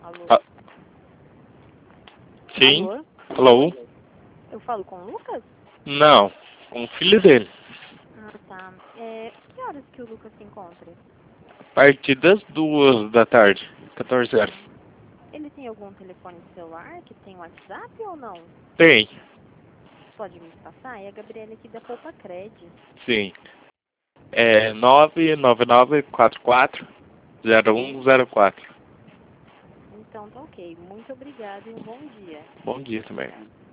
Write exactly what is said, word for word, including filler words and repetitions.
Alô? Ah, sim. Alô? Alô? Eu falo com o Lucas? Não, com o filho dele. Ah, tá. É, que horas que o Lucas se encontra? A partir das duas da tarde, quatorze horas. Ele tem algum telefone celular que tem WhatsApp ou não? Tem, Pode me passar? É a Gabriela aqui da Poupa Cred. sim. É nove nove nove quatro quatro zero um zero quatro. Então tá ok. Muito obrigada e um bom dia. Bom dia também.